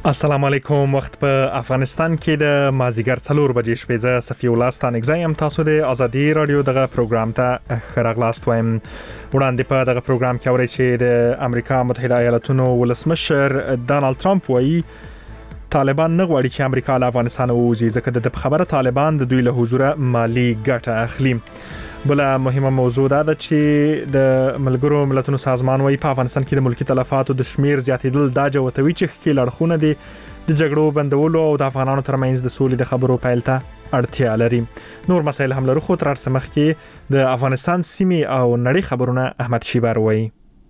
السلام علیکم. وخت په افغانستان کې د مازیګر 4 بجې شپې ز صفی الله ستانګزایم. تاسو د ازادي رادیو دغه پروګرام ته خراغلاست وایم. وړاندې په دغه پروګرام کې اورئ چې د امریکا متحده ایالاتونو ولسمشر ډانلډ ټرمپ وایي طالبان نه غواړي چې امریکا له افغانستان ووځي ځکه د خبره طالبان د دوی له حضور مالی ګټه اخلي. بل مهمه موضوع ده چې د ملګرو ملتونو سازمان وايي په افغانستان کې د ملکی تلفاتو د شمیر زیاتېدل دا جوتوي چې خلک لړخونه دي د جګړو بندولو او د افغانانو ترمنځ د سولې د خبرو پیل ته اړتیا لري. نور مسایل هم لرو خو تر څمخ کې د افغانستان سیمې او نړۍ خبرونه احمد شیبر وایي.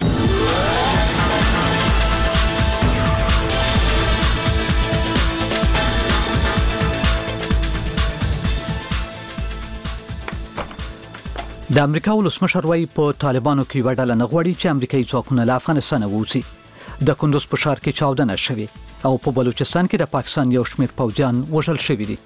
د امریکا ولسمشر وايي په طالبانو کې وړاندې نه غواړي چې امریکایي ځواکونه له افغانستان ووځي. د کندوز په ښار کې چاودنه شوې او په بلوچستان کې د پاکستان یو شمېر پوځیان وژل شوي دي.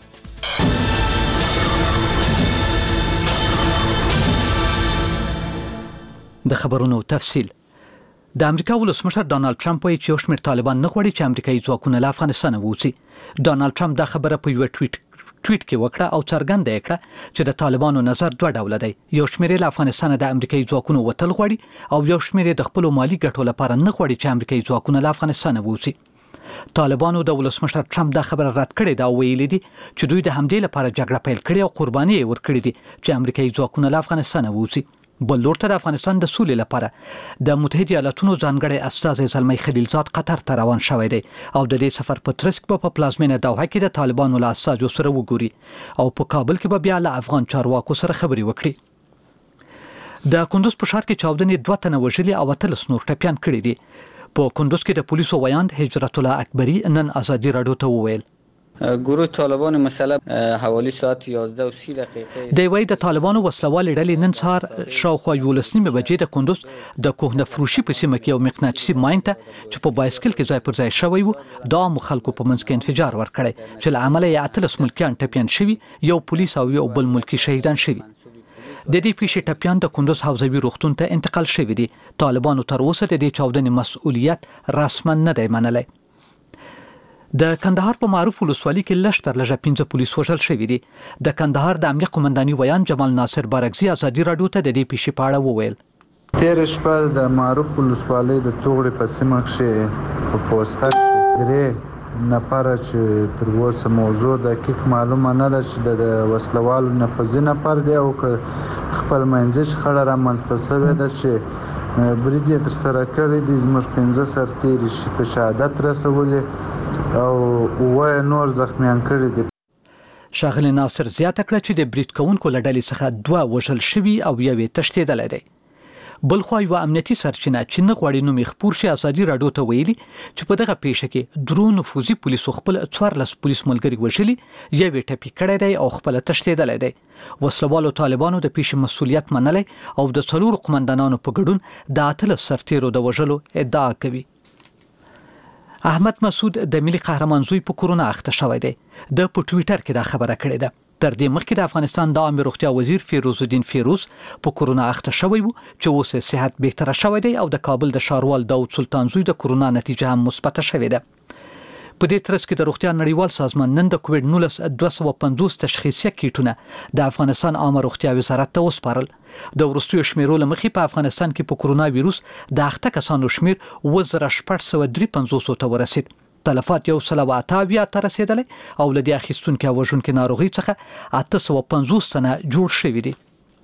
د خبرونو تفصیل. د امریکا ولسمشر ډانلډ ټرمپ وايي چې یو شمېر طالبان نه غواړي چې امریکایي ځواکونه له افغانستان ووځي. ډانلډ ټرمپ دا خبره په یو ټویټ کې وکړه او څرګنده کړه چې د طالبانو نظر دوه ډول دی. یو شمېر له افغانستان د امریکایي ځواکونو وتل غواړي او یو شمېر د خپل مالی ګټو لپاره نه غواړي چې امریکایي ځواکونه له افغانستان ووځي. طالبانو د ولسمشر ټرمپ دا خبره رد کړې دا ویلي دي چې دوی د همدې لپاره جګړه پیل کړې او قرباني ورکړې دي چې امریکایي ځواکونه له افغانستان ووځي. بل لور ته د افغانستان د سولې لپاره د متحده ایالاتونو ځانګړی استازی زلمی خلیلزاد قطر ته روان شوی دی او د دې سفر په ترڅ کې په پلازمینه دوحه کې د طالبانو له استازو سره وګوري او په کابل کې به بیا له افغان چارواکو سره خبرې وکړي. د کندوز په ښار کې چاودنې 2 تنه وژلي او 13 نور ټپیان کړي دي. په کندوز کې د پولیسو ویاند هجرت الله اکبری نن ازادي رادیو ته وویل گروه طالبان مسلح حوالی ساعت 11:30 دقیقه د وای د طالبانو وسلوال ډلې نن سهار شاوخوا 11:30 بجې د کندوز د کوهنه فروشي په سیمه کې یو مقناطیسي ماین ته چې په بایسکل کې ځای پر ځای شوی وو د خلکو په منځ کې انفجار ورکړی چې له عمله یې 13 ملکیان ټپیان شوي، یو پولیس او یو بل ملکی شهیدان شوي. د دې پیښې ټپیان د کندوز حوزوي روغتون ته انتقال شوي دي. طالبانو تر اوسه د دې چاودنې مسؤلیت رسما نه دی منلی. د کندهار په معروف ولسوالۍ کې لږ تر لږه 15 پولیس وژل شوي دي. د کندهار د امنیت قومنداني ویان جمال ناصر بارګزي ازادي رادیو ته د دې پیښې په اړه وویل. تیر شپه د معروف ولسوالۍ د توغړې په سیمه کې په پوسټ کې درې نفر چې تر اوسه موضوع دقیق معلومه نه ده چې د وسلوالو نه په ځینه پر دی او خپل منځي خړه را منځته ده چې برید یې تر سره کړی دي. زموږ 15 سرتیري په شهادت رسولي او وای نور زخمیان کړي دي. شاغلی ناصر زیاته کړه چې د برید کوونکو له ډلې څخه 2 وژل شوي او یو یې تښتېدلی دی. بل خو یو امنیتي سرچینه چې نه غواړي نوم یې خپور شي ازادي رادیو ته ویلي چې په دغه پیښه کې درو نفوذي پولیسو خپل 14 پولیس ملګري وژلي، یو یې ټپي کړی دی او خپل تښتېدلی دی. وسلوالو طالبانو د پیښې مسؤلیت منلی او د 4 قومندانانو په ګډون د 18 سرتیرو د وژلو ادعا کوي. احمد مسعود د ملي قهرمان زوی په کورونا اخته شوی دی. د په ټویټر کې دا خبره کړې ده. تر دې مخکې د افغانستان د عامه روغتیا وزیر فیروز الدین فیروز په کورونا اخته شوی وو چې اوس صحت بهتره شوی دی او د کابل د ښاروال داود سلطان زوی د کورونا نتیجه هم مثبته شوې ده. په دې ترڅ کې د روغتیا نړیوال سازمان نن د کووډ 19 250 تشخیصیه کیټونه د افغانستان عامه روغتیا وزارت ته وسپارل. د وروستیو شمیرو له مخې په افغانستان کې په کورونا وایروس د اخته کسانو شمیر 2653 ته ورسید. تلفات 188 ته رسیدلی او لدی اخیستونکو وژونکو ناروغي څخه 850 تنه جوړ شوي دي.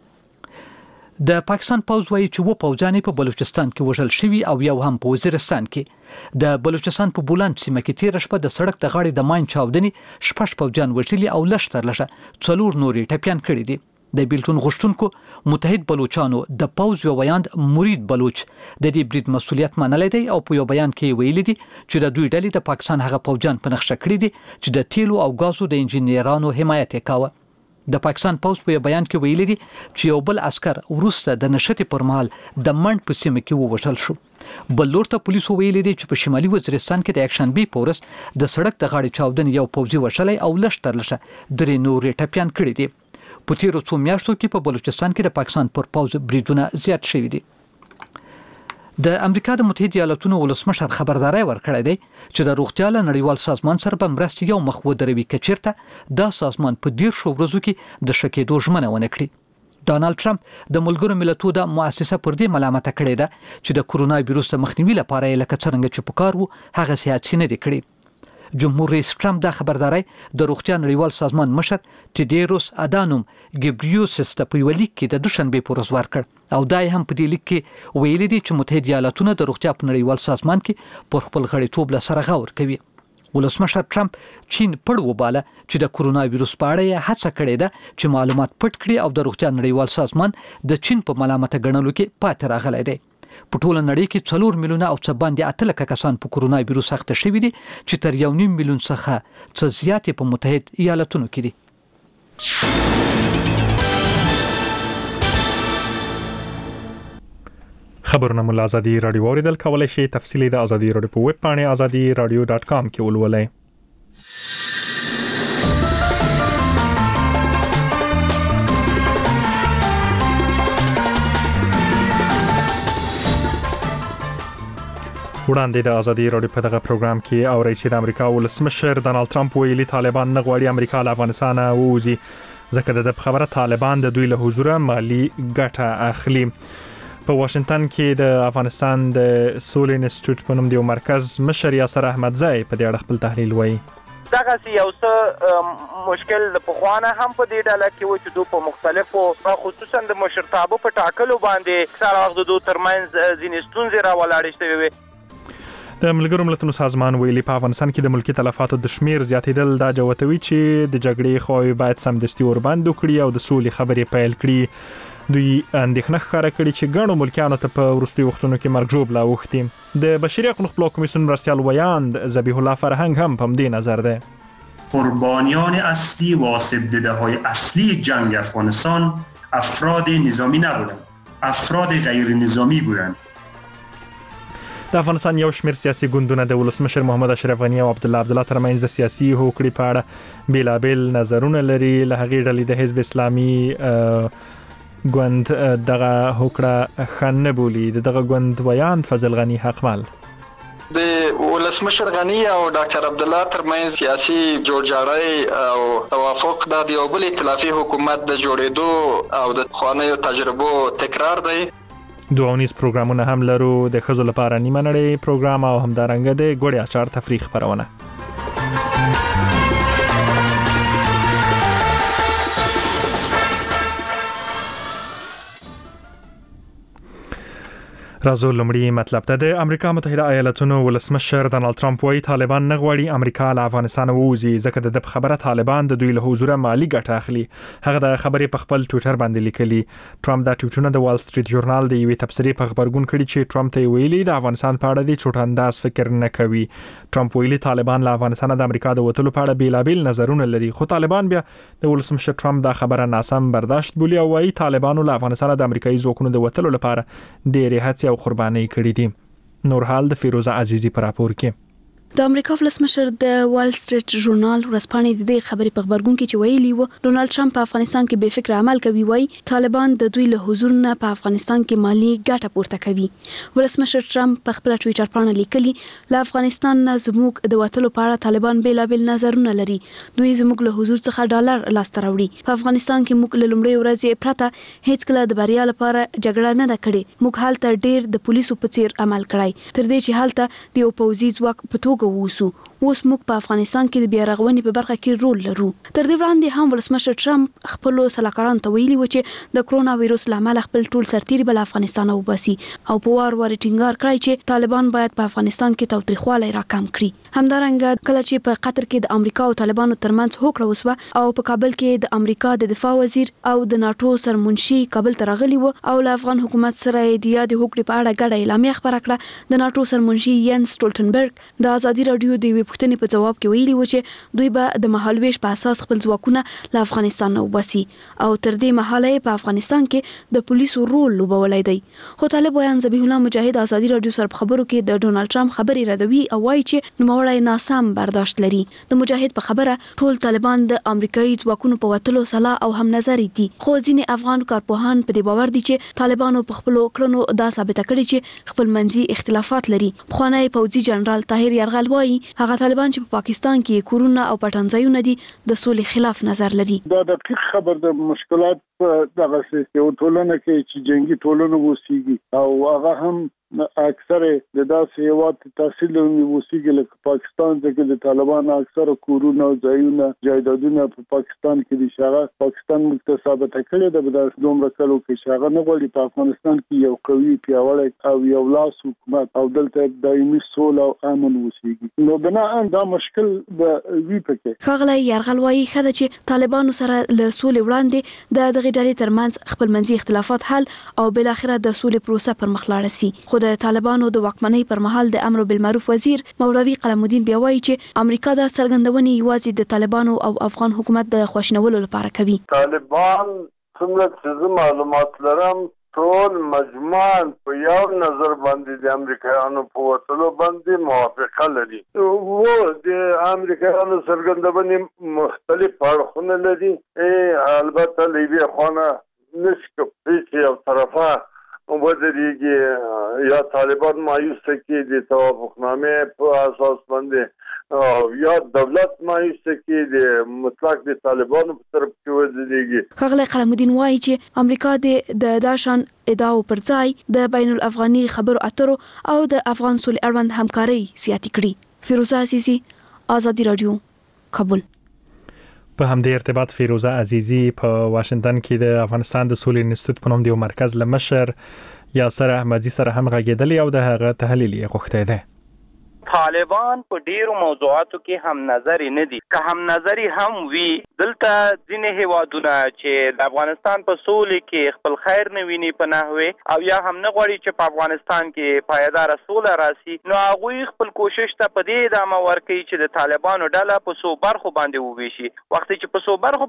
د پاکستان پوځ وايي چې و پوځیان په بلوچستان کې وژل شوي او یو هم په وزیرستان کې. د بلوچستان په بولان سیمه کې تیر شپه د سړک د غاړې د ماین چاودنې 6 پوځیان وژلي او لږ تر لږه 4 نورې ټپیان کړي دي. د بیلتون غشتونکو متحد بلوچانو د پوځ یو ویاند مرید بلوچ د دې برید مسؤلیت منلی دی او په یو بیان کې ویلي دي چې د دوی ډلې د پاکستان هغه پوځیان په نقشه کړي دي چې د تیلو او غازو د انجنیرانو حمایت وکاوه. د پاکستان پوځ په یو بیان کې ویلي دي چې یو بل عسكر وروسته د نشټې پر مهال د منډ په سیمه کې ووژل شو. بل لور ته پولیسو ویلي دي چې په شمالي وزیرستان کې د یکشنبه په ورځ د سړک د غاړې چاودنې یو پوځي وژلی او لږ تر لږه 3 نورې ټپیان کړي دي. په تیرو څو میاشتو کې په بلوچستان کې د پاکستان پر پوځ بریدونه زیات شوي دي. د امریکا د متحده ایالاتونو ولسمشر خبرداري ورکړې ده چې د روغتیا له نړیوال سازمان سره په مرسته یو مخ ودروي کچیرته دا سازمان په 10 ورځو کې د شکېدو ژمنه ونه کړې. ډانلډ ټرمپ د ملګرو ملتونو د مؤسسه پر دې ملامت کړې ده چې د کورونا وایروس د مخنیوي لپاره لکه څنګه چې پکار وو هغه سیاسي نه دی کړی. جمهور رئیس ټرمپ دا خبرداري د روغتیا نړیوال سازمان مشر ټیډیروس ادانوم ګبریوسس ته په یو لیک کې د دوشنبه پر ورځ ورکړ او دای هم په دې لیک کې ویلي دي چې متحده ایالاتونه د روغتیا په نړیوال سازمان کې پر خپل غړیتوب له سره غور کوي. ولسمشر ټرمپ چین پړ وباله چې د کورونا وایروس په اړه هڅه کړې ده چې معلومات پټ کړي او د روغتیا نړیوال سازمان د چین په ملامت غنلو کې پاتې راغلی دی. په ټوله نړۍ کې 4 میلیونه او څه باندې 8 لک کسان په کورونا وایروس اخته شوي دي چې تر 1.5 میلیون څخه څه زیات په متحده ایالاتونو کې دي. خبرونه مو آزادي رادیو اوریدل کولای شي. تفصیلی د آزادي رادیو په ویب پاڼه azadi.radio.com کې ولولئ. وړاندې د آزادي رادیو په دغه پروګرام کې اورئ چې د امریکا ولسمشر ډانلډ ټرمپ ویلي طالبان نه غواړي امریکا له افغانستان ووځي ځکه د خبره طالبان د دوی له حضور مالی ګټه اخلي. په واشنگټن کې د افغانستان د سولې انسټیټیوټ په نوم د مرکز مشر یاسر احمدزی په دې اړه خپل تحلیل وایي. دغه یو څه مشکل د پخوانه هم په دې ډله کې و چې دوی په مختلفو خصوصا د مشرتابه په ټاکلو باندې سره وخت دوی ترمنځ ځینې ستونزې راولاړې شوې وي. د ملګرو ملتونو سازمان ویلي په افغانستان کې د ملکی تلفاتو د شمیر زیاتېدل دا جوتوي چې د جګړې خوي باید سمدستي وربند کړي او د سولې خبرې پیل کړي. دوی اندېښنه ښکاره کړې چې ګڼو ملکیانو ته په وروستي وختونو کې مرګ ژوبله اوښتي. د بشري حقوقو خپلواک کمیسیون مرستیال ویاند ذبیح الله فرهنګ هم په دې نظر ده. قربانیان اصلی و آسیب دیده‌های اصلی جنگ افغانستان افراد نظامی نبودند، افراد غیر نظامی بودند. د افغانستان یو شمېر سیاسي ګوندونه د ولسمشر محمد اشرف غنی او عبدالله ترمنځ د سیاسي هوکړې په اړه بیلابل نظرونه لري. له هغې ډلې د حزب اسلامي ګوند دغه هوکړه ښه نه بولي. دغه ګوند ویاند فضل غنی حقمل د ولسمشر غنی او ډاکټر عبدالله ترمنځ سیاسي جوړجاړی او توافق د یو بل ائتلافي حکومت د جوړېدو او د خوانیو تجربو تکرار دی. دوونیز پروګرامونه هم لرو، د ښځو لپاره نیمه نړۍ پروګرام او همدارنګه د ګوړې اچار تفریح خپرونه. راځو لمړی مطلب ته. د امریکا متحده ایالاتونو ولسمشر ډانلډ ټرمپ وايي طالبان نه غواړي امریکا له افغانستان ووځي ځکه د خبره طالبان د دوی له حضور مالی ګټه اخلي. هغه د خبرې په خپل ټوئیټر باندې لیکلي. ټرمپ دا ټویټونه د وال سټریټ ژورنال د یوې تبصرې په خبرګون کړي چې ټرمپ ته ویلي د افغانستان په اړه د چوټانداز فکر نه کوي. ټرمپ ویلي طالبان له افغانستان د امریکا د وټلو په اړه بیلابل نظرونه لري، خو طالبان بیا د ولسمشر ټرمپ دا خبره ناسم برداشت بولي او وايي طالبانو له افغانستان د امریکایي ځواکونو د وټلو لپاره ډېرې هڅې او قربانۍ کړې دي. نور حال د فیروزه عزیزی پر راپور کې. د امریکا ولسمشر د وال سټریټ ژورنال ورځپاڼې د دې خبرې په خبرګون کې چې ویلي و ډونالد ټرمپ په افغانستان کې بې فکر عمل کوي، وایي طالبان د دوی له حضور نه په افغانستان کې مالی ګټه پورته کوي. ولسمشر ټرمپ په خپل ټوئیټر باندې لیکلي له افغانستان نه زموږ د وټلو په اړه طالبان بیلابل نظرونه لري. دوی زموږ له حضور څخه ډالر لاسته راوړي. په افغانستان کې موږ له لومړۍ ورځې پرته هیڅ کله د بریا لپاره جګړه نه ده کړې. موږ هلته ډېر د پولیسو په څیر عمل کړی تر دې چې هلته د اپوزیسیون ځواک په توګه ووسو. اوس موږ په افغانستان کې د بیا رغونې په برخه کې رول لرو. تر دې وړاندې هم ولسمشر ټرمپ خپل سلاکارانو ته ویلي و چې د کرونا وایروس لامل خپل ټول سرتیري بل افغانستان وباسي او په وار ټینګار کړی چې طالبان باید په افغانستان کې تاوتریخوالی راکم کړي. همدارنګه کله چې په قطر کې د امریکا او طالبانو ترمنځ هوکړه وسوه او په کابل کې د امریکا د دفاع وزیر او د ناتو سرمنشي کابل ته راغلي و او له افغان حکومت سره د یادې هوکړې په اړه ګډه اعلامیه خبره کړه، د ناتو سرمنشي ینس سټولټنبرګ د ازادي رادیو د پوښتنې په جواب کې ویلي و چې دوی به د مهالويش په اساس خپل ځواکونه له افغانستان نه وباسي او تر دې مهاله په افغانستان کې د پولیسو رول لوبولای دی. خو طالب ویان ذبیح الله مجاهد ازادي رادیو سره خبرو کې د ډونالد ټرمپ خبرې ردوي او وایي چې نوموړی نوموړی ناسم برداشت لري. د مجاهد په خبره ټول طالبان د امریکایي ځواکونو په وتلو سلا او هم نظر دي، خو ځینې افغان کارپوهان په دې باور دي چې طالبانو په خپل کړنو دا ثابته کړې چې خپل منځي اختلافات لري. پخوانی پوځي جنرال طاهر یرغل وایي هغه طالبان چې په پاکستان کې کورونه او پټنځایونه دي د سولې خلاف نظر لري. دا دقیق خبر د مشکلات دغه څه یو ټولنه کې چې جنگي ټولنه وسیږي او هغه هم اکثر د داسې هیواد تحصیل وسیږي لکه پاکستان کې د طالبان اکثر کورونه او ځایونه جایدادونه په پاکستان کې دي. شغه پاکستان مکتسبه کړي د دومره کلو کې شغه نه غوړي په افغانستان کې یو قوي پیاوړی او یو لاس حکومت او دلته دایمي سوله او امن وسیږي. نو بناء دا مشکل د وی پکې خغله یرغل وایي خدای چې طالبانو سره له سولې وړاندې د دغه ډلې ترمنځ خپل منځي اختلافات حل او بل اخره د سولې پروسه پر مخ لاړ سي. د طالبانو د واکمنۍ پر مهال د امر بالمعروف وزیر مولوي قلم الدین بیا وایي چې امریکا د څرګندونې یوازې د طالبانو او افغان حکومت د خوشنولو لپاره کوي. طالبان څومره معلومات لرم ټول مجموعاً په یو نظر باندې د امریکایانو په وتلو باندې موافقه لري. و د امریکایانو څرګندونې مختلف اړخونه لري. البته لیبیا خونه نشي کوي یو طرفه ودرېږي یا طالبان مایوس کړي د توافقنامې په اساس باندې یا دولت مایوس کړي د مطلق د طالبانو په طرف کې ودرېږي. خغله قلم الدین وایي چې امریکا د داشان ادعاو پر ځای د بین الافغاني خبرو اترو او د افغان سولې اړوند همکاري زیاتې کړي. فیروزه عزیزی، آزادی رادیو، کابل. په همدې ارتباط فیروزه عزیزی په واشنگټن کې د افغانستان د سولې انسټیټیوټ په نوم د مرکز لمشر یاسر احمدی سره هم غږیدلی او د هغه تحلیل یې غوښتی دی. طالبان په ډیرو موضوعاتو کې هم نظر نه دي، که هم نظر هم وي دلته ځینې هیوادونه چې د افغانستان په سولې کې خپل خیر نه ویني په نحوه او یا هم نه غواړي چې په افغانستان کې پایدار سوله راسي، نو هغه خپل کوشش ته په دې ادامه ورکوي چې د طالبانو ډله په څو برخو باندې وویشي. وخت چې په څو برخو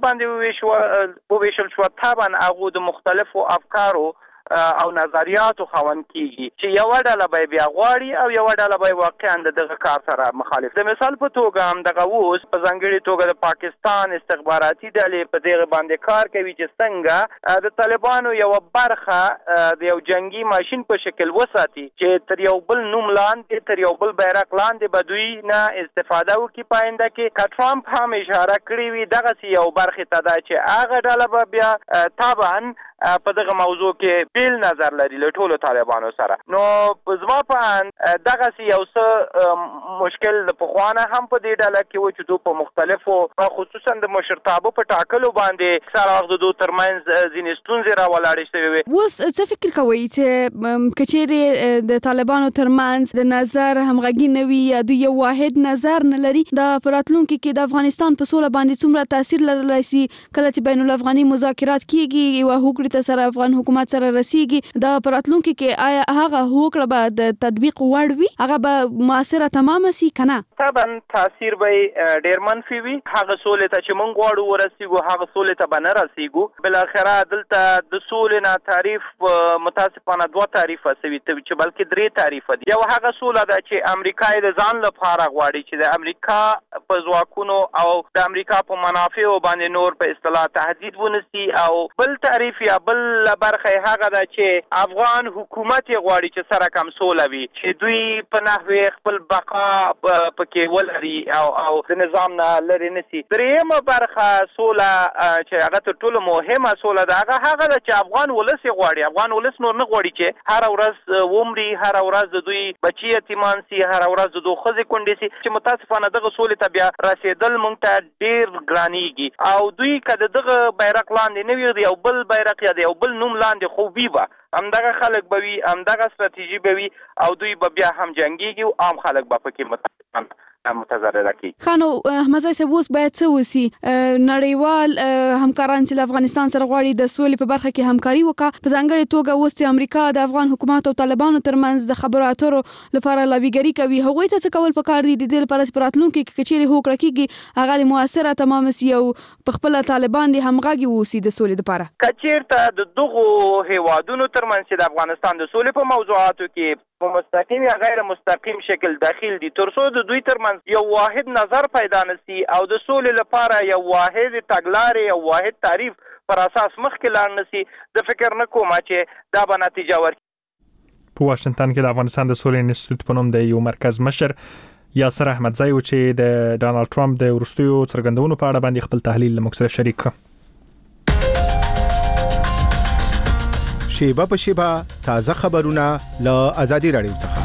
باندې وویشل شو طبعا هغه د مختلفو افکارو او نظریاتو خوان کیږي چې یو ډله به بیا غواړي او یو ډله به واقعا دغه کار سره مخالف. د مثال په توګه هم دغه اوس په ځانګړي توګه د پاکستان استخباراتي ډلې په دغه باندې کار کوي چې څنګه د طالبانو یو برخه د یو جنگي ماشين په شکل وساتي چې تر یو بل نوم لاندې تر یو بل بیرغ لاندې بدوی نه استفاده وکړي. پاینده کې ټرمپ هم اشاره کړې وي دغه یو برخه ته دا چې هغه ډله به بیا طبعا په دغه موضوع کې بیل نظر لري له ټولو طالبانو سره. نو زما په دغه یو څه مشکل د پخوانه هم په دې ډله کې و چې دوی په مختلفو خصوصا د مشرتابو په ټاکلو باندې سره وخت دوی ترمنځ ځینې ستونزې راولاړې شوې وي. اوس څه فکر کوئ چې کچېرې د طالبانو ترمنځ د نظر همغږي نه وي یا دوی یو واحد نظر نه لري د راتلونکي کې د افغانستان په سوله باندې څومره تاثیر لرلی شي کله چې بین الافغاني مذاکرات کیږي یو هوکړې سره افغان حکومت سره رسیږي د راتلونکي کې آیا هغه هوکړه به د تطبیق وړ وي هغه به موثره تمام شي کنه؟ طبعا تاثیر به ډیر منفي وي. هغه سولې ته چې موږ غواړو ورسیږو هغه سولې ته به نه رسیږو. بل اخره دلته د سولې نه تعریف متاسفانه دوه تعریفه سوي چې بلکې درې تعریفه دي. یو هغه سوله ده چې امریکا د ځان لپاره غواړي چې د امریکا په ځواکونو او د امریکا په منافعو باندې نور په اصطلاح تهدید ونسي، او بل تعریف یا بل برخه هغه ده چې افغان حکومت غواړي چې سره کم سوله وي چې دوی په نحوه خپل بقا پکې ولري او د نظام نه لري نسی. درېمه برخه سوله چې هغه ته ټولو مهمه سوله ده هغه ده چې افغان ولس غواړي. افغان ولس نور نه غواړي چې هر ورځ ومري، هر ورځ د دوی بچي یتیمان سي، هر ورځ د دوی ښځې کونډې سي، چې متاسفانه دغه سولې ته بیا رسیدل مونږ ته ډیر ګرانیږي. او دوی کله دغه بیرغ لاندې نه وي یو بل بیرغ یا یو بل نوم لاندې خو به همدغه خلک به وي، همدغه ستراتیژي به وي او دوی به بیا هم جنگيږي او عام خلک به پکې متضرره کی. خانو احمد صاحب اوس باید څه وسی نړیوال همکاران چې افغانستان سره غواړي د سولې په برخه کې همکاري وکړي په ځانګړي توګه اوس چې امریکا د افغان حکومت او طالبانو ترمنځ د خبرو اترو لپاره لابیګری کوي هغوی ته څه کول پکار دي د دې لپاره چې راتلونکي کې کچېرې هوکړه کیږي هغه موثره تمام سي او په خپل طالبان دي همغږي وسی د سولې لپاره. کچېرته د دغه هیوادونو ترمنځ د افغانستان د سولې په موضوعاتو کې په مستقیم یا غیر مستقیم شکل داخل دي ترڅو د دوی ترمنځ یو واحد نظر پیدا نشي او د سولې لپاره یو واحد تګلارې او واحد تعریف پر اساس مخکې لاړ نشي. د فکر نه کوم چې دا به نتیجه ورکړي. په واشنگټن کې د افغانستان د سولې انسټیټیوټ په نوم د یو مرکز مشر یاسر احمدزی و چې د ډانلډ ټرمپ د وروستیو څرګندونو په اړه باندې خپل تحلیل له موږ سره شریک کړ. شیبه په شیبه تازه خبرونه له آزادي رادیو څخه.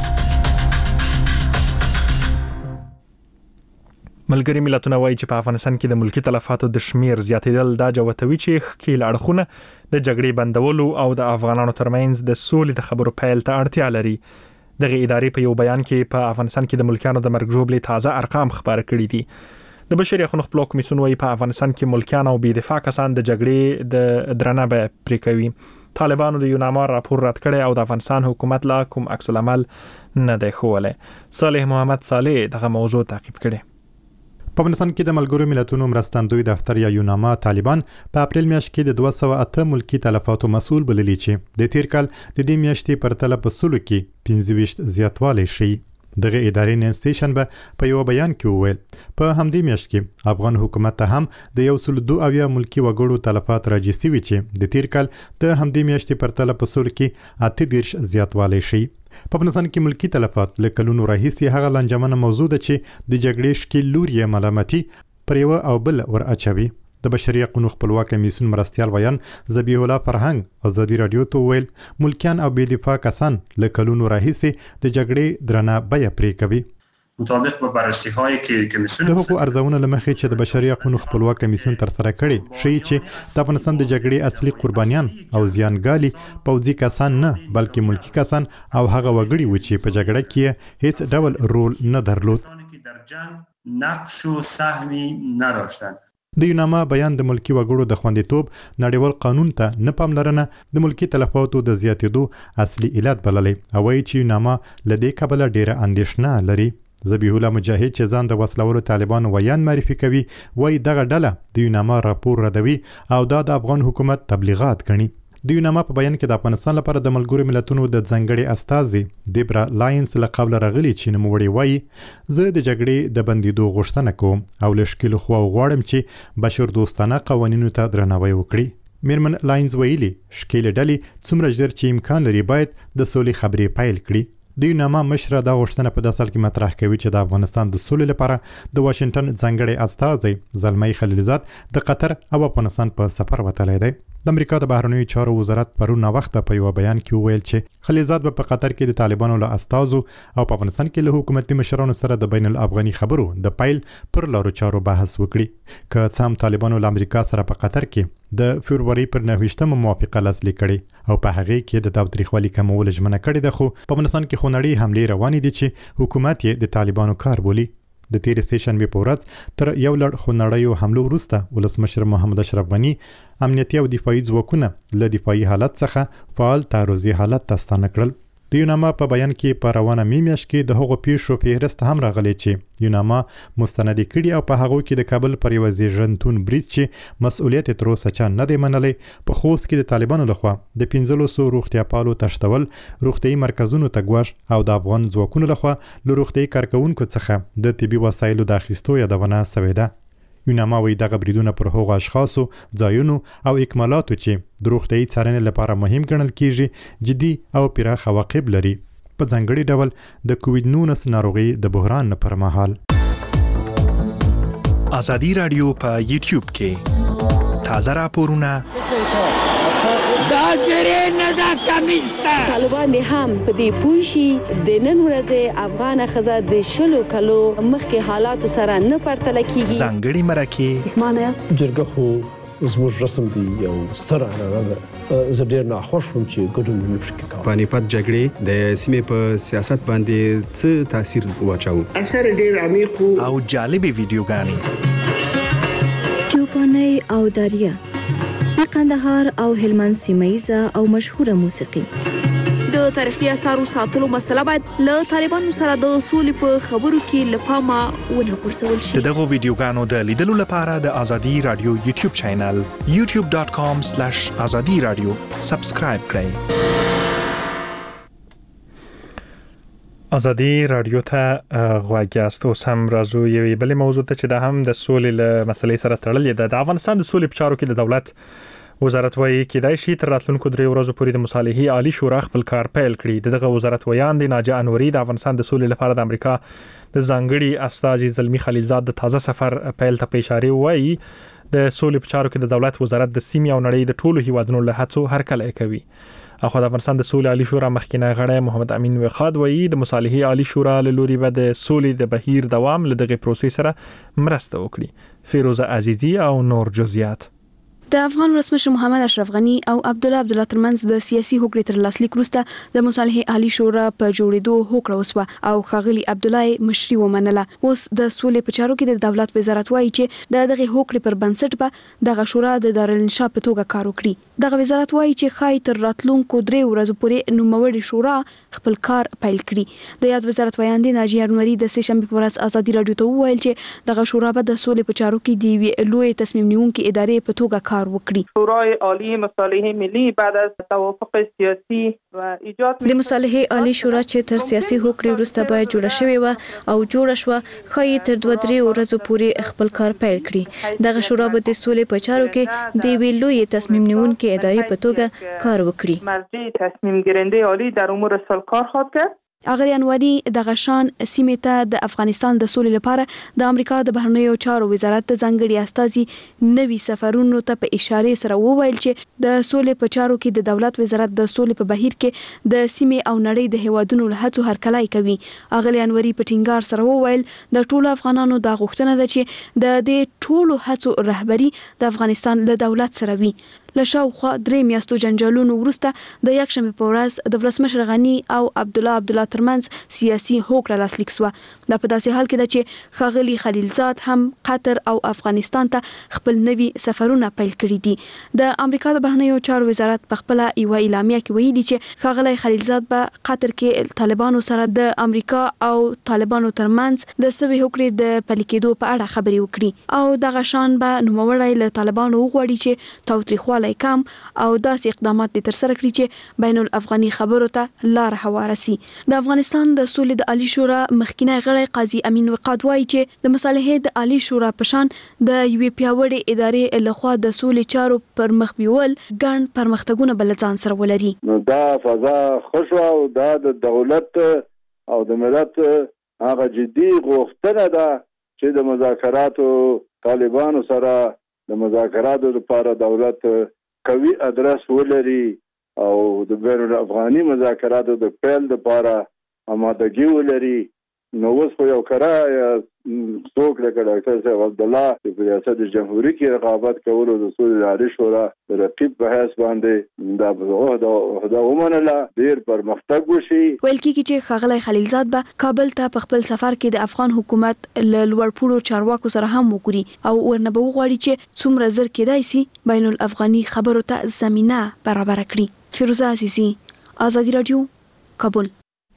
ملګری ملتونه وایي چې په افغانستان کې د ملکی تلفاتو د شمیر زیاتېدل دا جوتوي چې ښکیل اړخونه د جګړې بندولو او د افغانانو ترمنځ د سولې د خبرو پیل ته اړتیا لري. دغه ادارې په یو بیان کې په افغانستان کې د ملکیانو د مرګ ژوبلې تازه ارقام خبر کړي دي. د بشري حقوقو خپلواک کمیسیون وایي په افغانستان کې ملکیان او بې دفاع کسان د جګړې د درنه به پرې کوي. طالبانو د یوناما راپور رد کړي او د افغانستان حکومت لا کوم عکس العمل نه دی ښوولی. صالح محمد صالح دغه موضوع تعقیب کړي. په افغانستان کې د ملګرو ملتونو مرستندوی دفتر یا یوناما طالبان په اپریل میاشت کې د 208 ملکی تلفاتو مسؤل بللی چې د تیر کال د دې میاشتې پر تل په سلو کې 25 زیاتوالی شي. دغه ادارې نن سټیشن په یو بیان کې وویل په همدې میاشت کې افغان حکومت ته هم د 102 ملکی وګړو تلفات راجع شوي چې د تیر کال د همدې میاشتې پر تل په سلو کې 38 زیاتوالی شي. په افغانستان کې ملکی تلفات له کلونو راهیسې هغه لنجمنه موضوع ده چې د جګړې شکل لوري ملامتي پر یو او بل ور اچوي. د بشري حقوقو خپلواک کمیسیون مرستيال ویان ذبیح الله فرهنګ آزادي رادیو ته ویل ملکیان او بې دفاع کسان له کلونو راهیسې د جګړې درنه بیه پرې کوي. مطابق با بررسی‌هایی که کمیسیون د حقوقو ارزونه لمخې چې د بشري حقوقو خپلواک کمیسیون تر سره کړي شي چې د افغانستان د جګړې اصلي قربانیان او زیانګالي پوځي کسان نه بلکې ملکی کسان او هغه وګړي و چې په جګړه کې هیڅ ډول رول نه درلود در جنگ نقش و سهمی نداشتند. د یوناما بیان د ملکی وګړو د خوندیتوب نړیوال قانون ته نه پاملرنه د ملکی تلفاتو د زیاتېدو اصلي علت بللی او وایي چې یوناما لدې کبله ډیره اندېښنه لري. ذبیح الله مجاهد چې ځان د وسلوالو طالبانو ویان معرفي کوي وایي دغه ډله د یوناما راپور ردوي او دا د افغان حکومت تبلیغات ګڼي. د یوناما په بیان کې د افغانستان لپاره د ملګرو ملتونو د ځنګړي استازي دیبرا لاینز له قبل راغلي چې نوموړي وایي زه د جګړې د بندیدو غوښتنه کوم او لشکل خو غواړم چې بشر دوستانه قوانینو ته درناوی وکړي. میرمن لاینز ویلي شکل ډلې څومره ژر چې امکان لري باید د سولې خبرې پیل کړي. د یوناما مشره دا غوښتنه په داسې حال کې مطرح کوي چې د افغانستان د سولې لپاره د واشنگټن ځنګړي استازي زلمی خلیلزاد د قطر او افغانستان په سفر وتلی دی. د امریکا د بهرنیو چارو وزارت پرون وخت په یو بیان کې وویل چې خلیلزاد په قطر کې د طالبانو له استازو او په افغانستان کې له حکومتي مشرانو سره د بین الافغاني خبرو د پیل پر لارو چارو بحث وکړي. که څه هم طالبانو له امریکا سره په قطر کې د فبرवरी پر 9 موافقه لاسلیک کړي او په هغه کې د تاوتریخوالي کمول ژمنه کړې ده، خو په افغانستان کې خونړۍ حملې روانې دي چې حکومت یې د طالبانو کار بولي. د تیر سټیشن په ورځ تر یو لړ خونړیو حملو وروسته ولسمشر محمد اشرف غنی امنیتي او دفاعي ځواکونه له دفاعي حالت څخه فعال تعرضي حالت ته ستانه کړل. د یوناما په بیان کې په روانه میاشت کې د هغو پیښو فهرست هم راغلی چې یوناما مستند کړي او په هغه کې د کابل پر یو زیږنتون بریج چې مسؤلیت تر اوسه چا نه دی منلی په خوست کې د طالبانو لخوا د 1500 روغتیاپالو تشتول روغتیايي مرکزونو ته ګواښ او د افغان ځواکونو لخوا له روغتیايي کارکونکو څخه د طبي وسایلو د اخیستو یادونه شوې ده. یوناما وایي دغه بریدونه پر هغو اشخاصو ځایونو او اکمالاتو چې د روغتیايي څارنې لپاره مهم ګڼل کیږي جدي او پراخ عواقب لري، په ځانګړي ډول د کووډ-19 ناروغي د بحران پر مهال. آزادي رادیو په یوټیوب کې تازه راپورونه طالبان هم په دې پوښي د نن ورځې افغان خزه د شلو کلو مخکې حالات سره نه پرتل کیږي. ځانګړي مرکه معنی جرګه خو زموږ رسم دی یو ستر عنعنه ده. زه ډېر ناخوښ وم چې ګډون نه شي کولای. پانیپت جګړې د سیمې په سیاست باندې څه تاثیر واچاو؟ اثر ډېر عمیق او جالبې ویډیوګانې چوپاني او دریا د قندهار او هلمند سیمایزه او مشهوره موسیقي. د تاریخي اثارو ساتلو مسله باید له طالبانو سره د سولې په خبرو کې له پامه ونه غورځول شي. دغه ویډیوګانو د لیدلو لپاره د آزادي رادیو یوټیوب چینل youtube.com/azadi radio سبسکرایب کړئ. ازادي رادیو ته غواګیاست او سم راځو یوې بلې موضوع ته چې د هم د سولې له مسلې سره تړلې ده. د افغانستان د سولې په چارو کې د دولت وزارت وایي کېدای شي تر راتلونکو 3 ورځې پورې د مصالحې عالی شورا خپل کار پیل کړي. دغه وزارت ویان د ناجیه انوري د افغانستان د سولې لپاره د امریکا د ځانګړي استازي زلمی خلیلزاد د تازه سفر پیل ته اشاره وایي د سولې په چارو کې د دولت وزارت د سیمې او نړۍ د ټولو هیوادونو له هڅو هرکلی کوي. اخو د افغانستان د سولې عالی شورا مخکینه غړی محمد امین وقاد وایي د مصالحې عالی شورا له لوري به د سولې د بهیر دوام له دغه پروسې سره مرسته وکړي. فیروزه عزیزی او نور جزئیات. د افغان ولسمشر محمد اشرف غنی او عبدالله ترمنځ د سیاسي هوکړې تر لاسلیک وروسته د مصالحې عالی شورا په جوړېدو هوکړه وسوه او خاغلی عبدالله مشري ومنله. اوس د سولې په چارو کې د دولت وزارت وایي چې دغه هوکړې پر بنسټ به دغه شورا د دارالانشا په توګه کار وکړي. دغه وزارت وایي چې خای تر راتلونکو 3 ورځې پورې نوموړي شورا خپل کار پیل کړي. د یاد وزارت ویاندې ناجیه انوري د سه شنبه په ورځ ازادي رادیو ته وویل چې دغه شورا به د سولې په چارو کې د لوی تصمیم نیونکو ادارې په توګه کار وکړي. شورای عالی مصالحه ملی بعد از توافق سیاسی و ایجاد د مصالحه عالی شورا چې تر سیاسي هوکړې وروسته باید جوړه شوې و او جوړه شوه خای تر 2-3 ورځې پورې خپل کار پیل کړي. دغه شورا به د سولې په چارو کې د وی لوی تصمیم نیونکو ادارې په توګه کار وکړي. مرجع تصمیم گیرنده عالی در امور سال کار خواهد کرد. اغلی انواری د غشان سیمې ته د افغانستان د سولې لپاره د امریکا د بهرنیو چارو وزارت د ځانګړي استازي نوي سفرونو ته په اشاره سره وویل چې د سولې په چارو کې د دولت وزارت د سولې په بهیر کې د سیمې او نړۍ د هیوادونو له هڅو هرکلی کوي. اغلی انواری په ټینګار سره وویل د ټولو افغانانو د غوښتنه ده چې د دې ټولو هڅو رهبری د افغانستان له دولت سره وي. له شاوخوا 3 میاشتو جنجالونو وروسته د یکشنبه په ورځ د ولسمشر غنی او عبدالله ترمنځ سیاسي هوکړه لاسلیک شوه. دا په داسې حال کې ده چې خاغلی خلیلزاد هم قطر او افغانستان ته خپل نوي سفرونه پیل کړي دي. د امریکا د بهرنیو چارو وزارت په خپل یو اعلامیه کې ویلي چې خاغلی خلیلزاد په قطر کې طالبانو سره د امریکا او طالبانو ترمنځ د سوي هوکړې د پلي کېدو په اړه خبرې وکړي او دغه شان به نوموړی له طالبانو وغواړي چې تاوتریخوالی کم او داسې اقدامات دي تر سره کړي چې بین الافغاني خبرو ته لار هواره سي. د افغانستان د سولې د عالی شورا مخکینی غړی قاضي امین وقاد وایي چې د مصالحې د عالی شورا په شان د یوې پیاوړې ادارې لخوا د سولې چارو پر مخ بیول ګڼ پرمختګونه بل ځان سره ولري. نو دا فضا خوشو او دا د دولت او د ملت هغه جدي غوښتنه ده چې د مذاکراتو طالبانو سره د مذاکراتو لپاره دولت قوي ادرس ولري او د بین الافغاني مذاکراتو د پیل لپاره آمادګي ولري. نو اوس په یو کرای څوک لکه ډاکټر صاحب عبدالله په ریاست جمهوریت کې رقابت کولو د سولې عالی شورا د رقیب په حیث باندې دا ومنله ډیر پرمختګ وشي. ویل کېږي چې خاغلی خلیلزاد به کابل ته په خپل سفر کې د افغان حکومت له لوړپوړو چارواکو سره هم وګوري او ورنه به وغواړي چې څومره زر کېدای سي بین الافغاني خبرو ته زمينه برابر کړي. فیروزه عزیزی، ازادي رادیو، کابل.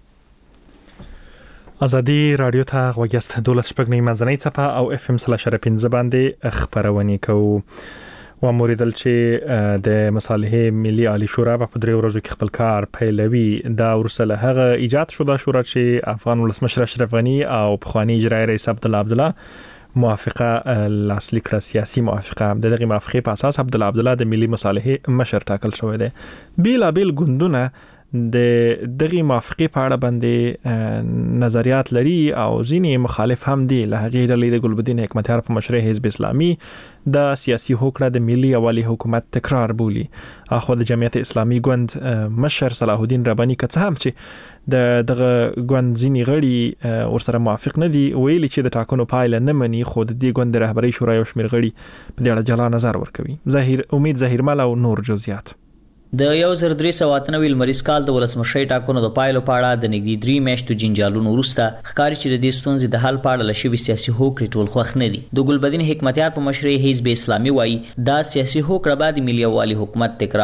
ازادي رادیو ته غوږیاست. 12 منځنۍ څپه او اف ام /15 باندې خبرونه کوو. و موریدل چې د مصالحې ملي عالی شورا په 3 ورځو کې خپل کار پیلوي. دا ورسله هغه ایجاد شو د شورا چې افغان ولسمشر اشرف غنی او پخوانی اجرایی رئیس عبدالله موافقه لاسلیک کړه. سیاسي موافقه د دغه موافقه په اساس عبدالله د ملي مصالحې مشر ټاکل شوی دی. بیل ګوندونه د دغه موافقه په اړه باندې نظریات لري او ځینې مخالف هم دي. له هغې ډلې د ګلبدین حکمتیار په مشرۍ حزب اسلامي د سیاسي هوکړه د ملي اوالي حکومت تکرار بولي. اخو د جمعیت اسلامي ګوند مشر صلاح الدین رباني که څه هم چې دغه ګوند ځینې غړي ورسره موافق نه دي، ویلي چې د ټاکنو پایله نه مني، خو د دې ګوند رهبري شورا یو شمېر غړي په دې اړه جلا نظر ورکوي. امید ظاهرمل او نور جزئیات. د 1398 لمریز کال د ولسمشۍ ټاکنو د پایلو په اړه د نږدې 3 میاشتو جنجالونو وروسته ښکاري چې د دې ستونزې د حل په اړه له شوي سیاسي هوکړې ټول خوښ نه دي. د ګلبدین حکمتیار په مشرۍ حزب اسلامي وایي دا سیاسي هوکړه به د ملي اوالي حکومت تکرار وي.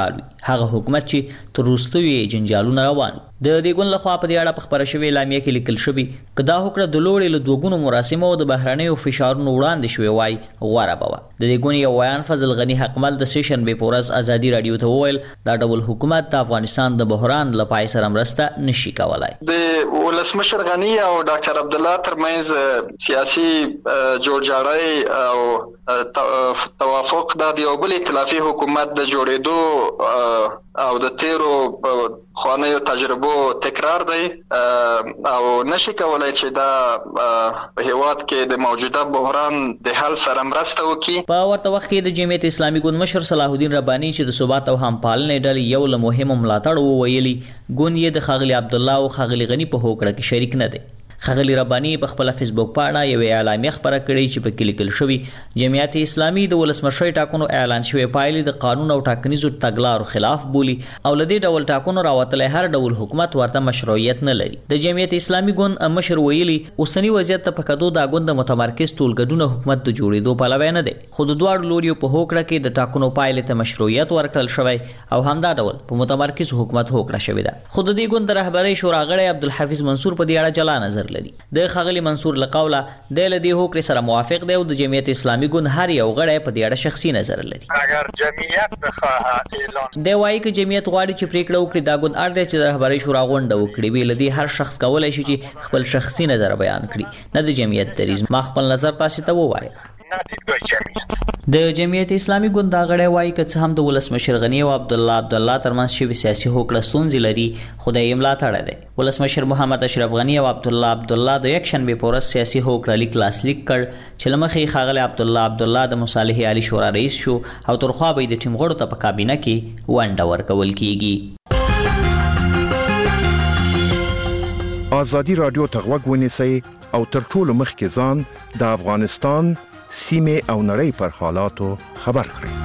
هغه حکومت چې تر وروستیو جنجالونو روان د دې ګوند لخوا په دې اړه په خبره شوې اعلامیه کې لیکل شوی کدا هوکړه د لوړې له دوګونو مراسمو د بهرنیو فشارونو وړاندې شوی وای غواره بوه د دې ګوند یو بیان فضل غنی حقمل د سیشن به پورز ازادي رادیو ته وویل دا ډول حکومت د افغانستان د بحران لپاره سره مرسته نشي کولای د ولسمشر غنی او ډاکټر عبد الله ترمنځ سیاسي جوړجاړی او توافق د یو بل ائتلافي حکومت د جوړېدو او د تیرو خوانیو تجربو تکرار دی او نشي کولای چې دا په هیواد کې د موجوده بحران د حل سره مرسته وکړي. په ورته وخت کې د جمعیت اسلامي ګوند مشر صلاح الدین رباني چې د ثبات او همپالنې ډلې یو له مهمو ملاتړ وویلي ګوند یې د ښاغلي عبد الله او ښاغلي غني په هوکړه کې شریک نه دی. ښاغلي رباني په خپل فیسبوک پاڼه یو اعلامیه خبره کړې چې په کې لیکل شوی جمعیت اسلامي د ولسمشر ټاکنو اعلان شوی پایلې د قانون او ټاکنیزو تګلارو خلاف بولی او لدې ډول ټاکنو راوتلې هر ډول حکومت ورته مشروعیت نه لري. د جمعیت اسلامي ګوند مشر ویلي اوسنی وضعیت ته په کدو د ګوند متمرکز ټولګډونه حکومت د جوړېدو پلوی نه دی خو د دوه لوريو په هوکړه کې د ټاکنو پایلې ته مشروعیت ورکړل شوی او همدا ډول په متمرکز حکومت هوکړه شوی ده. خو د دې ګوند رهبري شورا غړی عبدالحفیظ منصور په دې اړه جلا نظر لري. د ښاغلي منصور لقوله د لدی هوکړې سره موافق دی او د جمعیت اسلامي ګوند هر یو غړی په دې اړه شخصي نظر لري. اگر جمعیت بخواه اعلان دی وایي چې جمعیت غواړي چې پریکړه وکړي دا ګوند اړ دی چې د رهبري شورا غونډه وکړي ویل دي هر شخص کولای شي چې خپل شخصي نظر بیان کړي نه د جمعیت دریز ما خپل نظر تاسو ته ووایي. د جمعیت اسلامي ګوند غړی وایي که څه هم د ولسمشر غنی او عبد الله ترمنځ شوی سیاسي هوکړه ستونزې لري خو د یې ملاتړ دی. ولسمشر محمد اشرف غنی او عبد الله د یک شنبه په ورځ سیاسي هوکړه لیک لاسلیک کړ چې لمخې ښاغلی عبد الله د مصالحې عالی شورا رئیس شو او ترخوا به د ټیم غړو ته په کابینه کې ونډه ورکول کیږي. ازادي رادیو ته غوږ ونیسئ او تر ټولو مخکې ځان د افغانستان سیمه او نړۍ پر حالاتو خبر کړئ.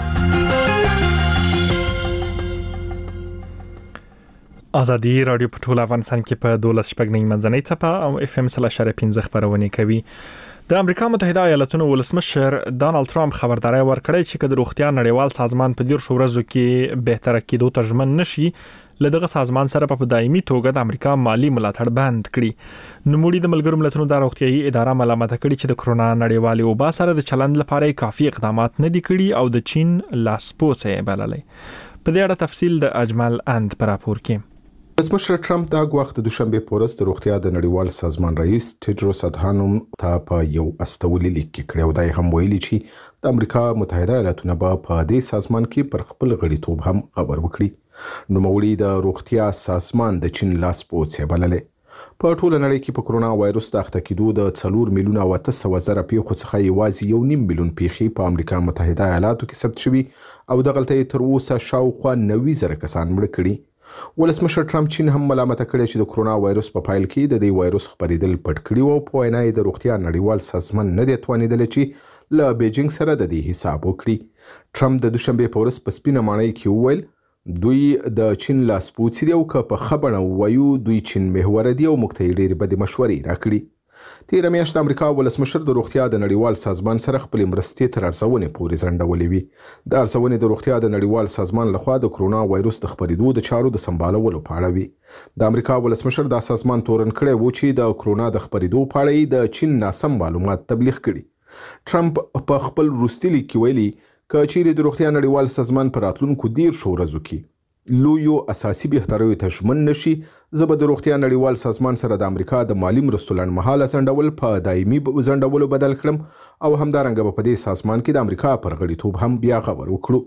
ازادي رادیو په ټول افغانستان کې په 12.9 منځنۍ څپه او FM 3.15 خبرونه کوي. د امریکا متحده ایالاتونو ولسمشر ډانلډ ټرمپ خبرداري ورکړې چې د روغتیا نړیوال سازمان په 10 ورځو کې بهتره کېدو ته ژمن نشي لدغه سازمان سره په دایمي توګه د امریکا مالی ملاتړ بند کړي. نوموړي د ملګرو ملتونو د روغتيایي اداره ملامت کړي چې د کرونا نړیوالي وبا سره د چلند لپاره کافي اقدامات نه دي کړي او د چین لاسپوڅه بللې. په دې اړه تفصیل د اجمل اند پر راپور کې. ولسمشر ټرمپ دا وخت د دوشنبه په ورځ د روغتیا د نړیوال سازمان رئیس ټیډروس ادهانوم ته په یو استولي لیک کې کړی او دا هم ویلي چې د امریکا متحده ایالاتونو په دې سازمان کې پر خپل غړیتوب هم خبر وکړي. نوموړي د روغتیا سازمان د چین لاسپوڅه بللې. په ټوله نړۍ کې په کرونا وایروس د اخته کېدو د 4 میلیونه او 800,000 پیښو څخه یوازې 1.5 میلیون پیښې په امریکا متحده ایالاتو کې ثبت شوي او د غلطۍ تر اوسه شاوخوا 90,000 کسان مړه کړي. ولسمشر ټرمپ چین هم ملامت کړی چې د کرونا وایروس په پایل کې د دې وایروس خپرېدل پټ کړي او په وینا یې د روغتیا نړیوال سازمان نه دی توانیدل چې له بیجینګ سره د دې حساب وکړي. ټرمپ د دوشنبه په ورځ په سپینه ماڼۍ کې وویل دوی د چین لاسپوڅي دی او که په خبره وایو دوی چین محور دی او موږ ته ډېرې بدې مشورې راکړي. تېره میاشت امریکا ولسمشر د روغتیا د نړیوال سازمان سره خپل مرستې تر ارزونې پورې ځنډولې وي. د ارزونې د روغتیا د نړیوال سازمان لخوا د کرونا وایروس د خپرېدو د چارو د سمبالولو په اړه وي. د امریکا ولسمشر دا سازمان تورن کړی و چې د کرونا د خپرېدو په اړه د چین ناسم معلومات تبلیغ کړي. ټرمپ په خپل وروستي لیک کې ویلي که چیرې د روغتیا نړیوال سازمان پر راتلونکو 10 ورځو کې لویو اساسي بهتریو ته ژمن نشي زه به د روغتیا نړیوال سازمان سره د امریکا د مالی مرستو لنډمهاله ځنډول په دایمي ځنډولو بدل کړم او همدارنګه به په دې سازمان کې د امریکا پر غړیتوب هم بیا خبر وکړو.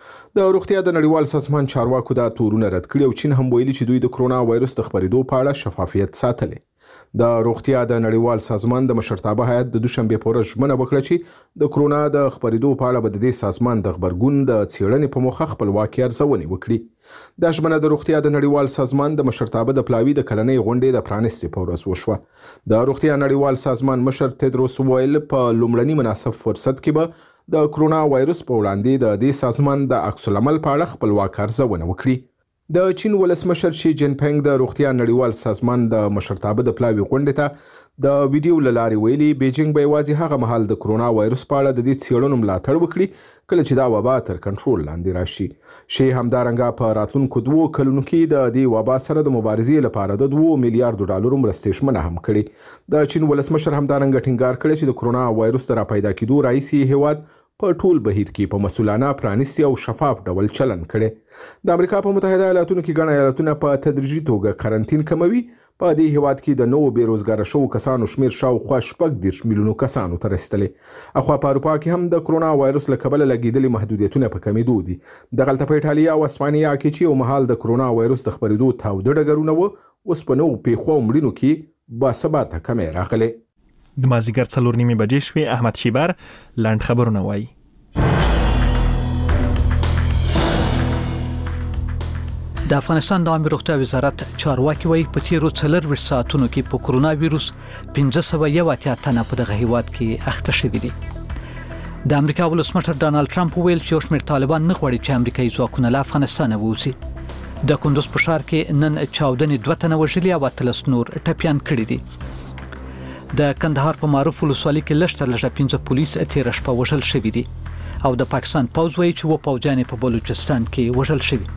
د روغتیا د نړیوال سازمان چارواکو دا تورونه رد کړي او چین هم ویلي چې دوی د کرونا وایروس د خپرېدو په اړه شفافیت ساتلی. د روغتیا د نړیوال سازمان د مشرتابه هیئت د دوشنبه په ورځ ژمنه وکړه چې د کرونا د خپرېدو په اړه به د دې سازمان د خبرګون د څېړنې په موخه خپلواکي ارزونې وکړي. دا ژمنه د روغتیا د نړیوال سازمان د مشرتابه د پلاوي د کلنۍ غونډې د پرانستې په ورځ وشوه. د روغتیا نړیوال سازمان مشر ټیډروس ویل په لومړني مناسب فرصت کې به د کرونا وایروس په وړاندې د دې سازمان د عکس العمل په اړه خپلواک ارزونه وکړي. د چین ولسمشر شي جین پینګ د روغتیا نړیوال سازمان د مشرتابه د پلاوي غونډې ته د ویډیو له لارې ویلي بیجینګ به یوازې هغه مهال د کرونا وایرس په اړه د دې څېړنو ملاتړ وکړي کله چې دا وبا تر کنټرول لاندې راشي. شی همدارنګه په راتلونکو 2 کلونو کې د دې وبا سره د مبارزې لپاره د 2 میلیارډ ډالرو مرستې ژمنه هم کړې. د چین ولسمشر همدارنګه ټینګار کړی چې د کرونا وایرس د راپیدا کېدو راهیسې هیواد په ټول بهیر کې په مسؤلانه پرانیستي او شفاف ډول چلن کړي. د امریکا په متحده ایالاتونو کې ګڼ ایالتونه په تدریجي توګه قرنطین کموي. په دې هیواد کې د نوو بیروزګاره شوو کسانو شمیر شاوخوا 30 میلیونو کسانو ته رسیدلی. اخوا په اروپا کې هم د کرونا وایرس له کبله لګېدلي محدودیتونه په کمیدو دي. دغلته په ایټالیا او اسپانیا کې چې یو مهال د کرونا وایرس د خپرېدو تاوده ډګرونه وو، اوس په نوو پیښو او مړینو کې باثباته کمی راغلی. د مازدیګر 4:30 بجې شوې. احمد شیبر لنډ خبرونه وایي. د افغانستان د عامه روغتیا وزارت چارواکي وایي په تیرو 24 ساعتونو کې په کرونا وایرس 581 تنه په دغه هیواد کې اخته شوي دي. د امریکا ولسمشر ډانلډ ټرمپ ویل چې یو شمېر طالبان نه غواړي چې امریکایي ځواکونه له افغانستان ووځي. د کندوز په ښار کې نن چاودنې 2 تنه وژلي او 13 نور ټپیان کړي دي. د کندهار په معروف ولسوالۍ کې لږ 15 پولیس تیر شپه وژل شوي دي او د پاکستان پوځ وایي چې و پوځیان په بلوچستان کې وژل شوي.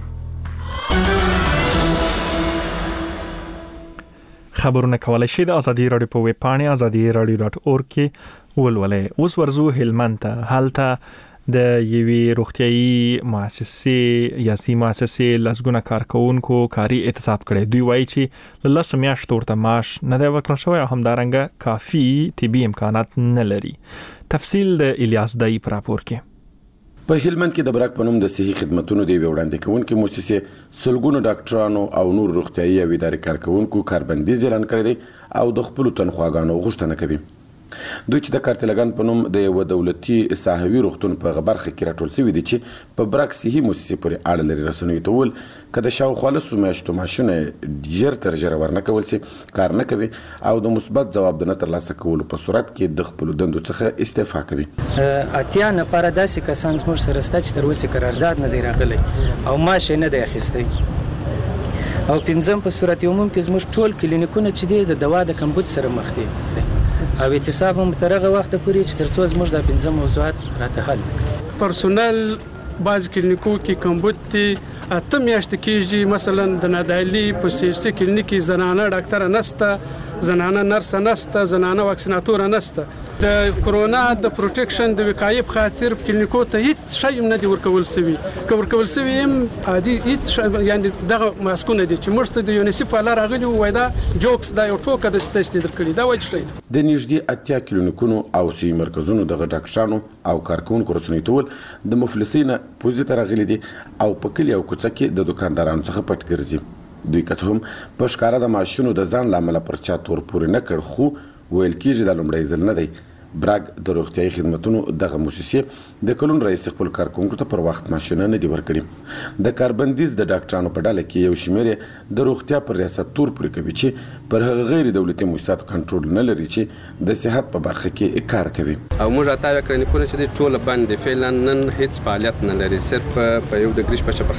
خبرونه کولای شي د ازادي رادیو په ویب پاڼه azadi.radio.org کې ولولئ. اوس ورزو هلمند ته. هلته د یوې روغتيایي مؤسسې یا سیمه مؤسسې لسګونه کارکونکو کاري اعتصاب کړي. دوی وایي چې له 10 میاشتو ورته معاش نه دی ورکړل شوی او همدارنګه کافي طبي امکانات نه لري. تفصیل د الیاس دای پر راپور کې. په هلمند کې د برک په نوم د صحي خدماتو د وړاندې کوونکو مؤسسې سلګونو ډاکټرانو او نور روغتيایي او اداري کارکونکو کاربندیز اعلان کړی دی او د خپل تنخواګانو غوښتنه کوي. دوی چې د کارتلګان په نوم د یو دولتي صحوي روغتون په برخه کې راټول شوی دي چې په برک صحي مؤسسې پورې اړه لري رسنوي ته ول کله شاوخوا له میاشتو ماشونه ډیر تر ژره ورنه کول چې کار نه کوي او د مثبت ځواب نه ترلاسه کول په صورت کې د خپل دندو څخه استعفا کوي. اتیا نه پر داسې کسان زموږ سره ستا چې تر اوسه قرارداد نه دی راغلی او معاش نه دی اخیستی او پنځم په صورت عموم کې زموږ ټول کلینیکونه چې دی د دوا د کمبود سره مخ دي او اعتصاب هم ترغه وخت پورې چې ترڅو زموږ د 15 موضوعات راته حل پرسونل باز کلینیکو کې کمبود دي اته میاشتې کېږي. مثلا د نادعلي په سیاسي کلینیک کې زنانه ډاکټر نسته، زنانه نرس نسته، زنانه واکسیناتور نسته. د کرونا د پروټیکشن د وقایې په خاطر کلینیکو ته هیڅ شی نه دی ورکول شوی. ورکول شوی هم عادي هیڅ یعنی دغه ماسکونه دي چې موږ ته د یونیسف والا راغلی وای دا جوکس دا یو ټوکه د ستاسو درکړي دا وایي شي. د نږدې اتیا کلینیکونو او سی مرکزونو د ډاکټرانو او کارکونکو رسنۍ ټول د مفلسین پوزیټ راغلي دي او په کلی او کوڅه کې د دکاندارانو څخه پټ ګرځي. دوی که هم په ښکارا د ماشینو د ځان لامل پر چا تور پورې نه کړ خو ویل کېږي د لومړی ځل نه دی. براګ د روغتيایي خدماتو دغه مؤسسې د کلون رئیس خپل کارکونکو ته پر وخت ماشینه نه دی ورکړي. د کاربندیز د ډاکټرانو په ډله کې یو شمېر د روغتیا پر ریاست تور پورې کوي چې پر هغه غیر دولتي مؤسسات کنټرول نه لري چې د صحت په برخه کې کار کوي. او موږ اته کلینیکونه چې ټول باندې فعلا نن هیڅ فعالیت نه لري، صرف په یو د ګریش په